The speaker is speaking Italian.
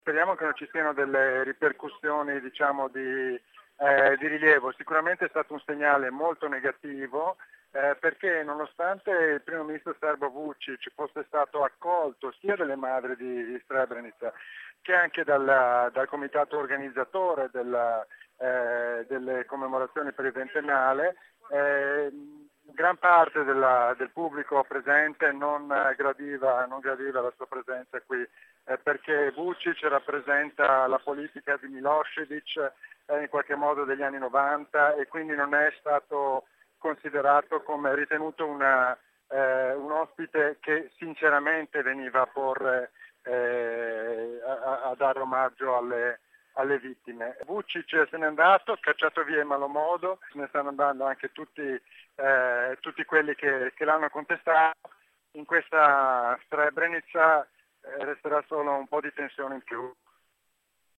Speriamo che non ci siano delle ripercussioni, di rilievo. Sicuramente è stato un segnale molto negativo, perché nonostante il primo ministro serbo Vučić fosse stato accolto sia dalle madri di Srebrenica che anche dal comitato organizzatore delle commemorazioni per il ventennale, gran parte del pubblico presente non gradiva la sua presenza qui, perché Vučić rappresenta la politica di Milošević, in qualche modo degli anni 90, e quindi non è stato considerato come ritenuto un ospite che sinceramente veniva a porre, a dare omaggio alle vittime. Vučić se n'è andato, cacciato via in malo modo, se ne stanno andando anche tutti quelli che l'hanno contestato. In questa Srebrenica resterà solo un po' di tensione in più.